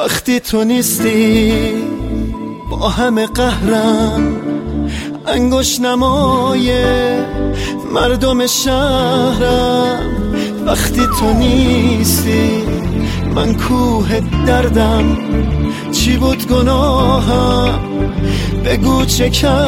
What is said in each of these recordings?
وقتی تو نیستی با همه قهرم، انگشت نمای مردم شهرم. وقتی تو نیستی من کوه دردم، چی بود گناهم بگو چه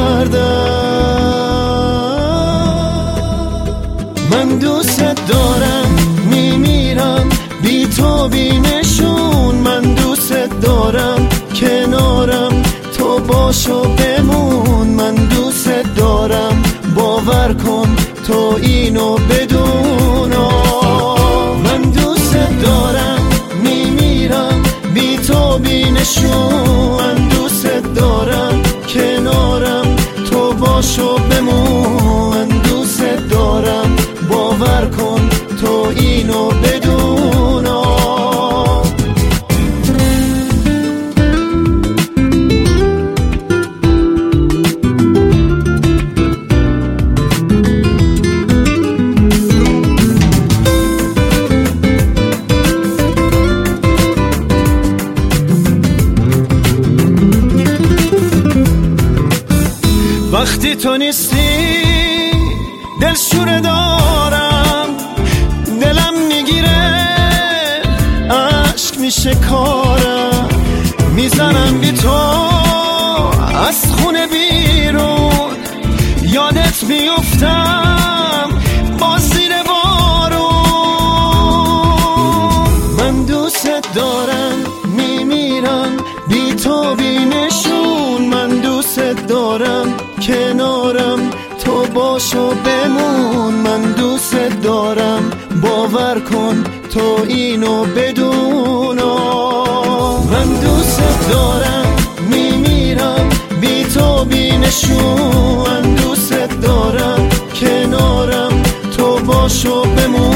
کردم. من دوست دارم میمیرم بی تو بی نشون، من دوست دارم کنارم تو باش و بمون. من دوست دارم باور کن تو اینو بدون. من دوست دارم میمیرم بی تو بی نشون، من دوست دارم کنارم تو باش و بمون. من دوست دارم باور کن تو اینو بدون. وقتی تو نیستی دلشوره دارم، دلم میگیره عشق میشه کارم. میزنم بی تو از خونه بیرون، یادت میفتم با زیر بارون. من دوست دارم میمیرم بی تو بی نشون، من دوست دارم کنارم تو باش و بمون. من دوست دارم باور کن تو اینو بدون. من دوست دارم میمیرم بی تو بی نشون، من دوست دارم کنارم تو باش و بمون.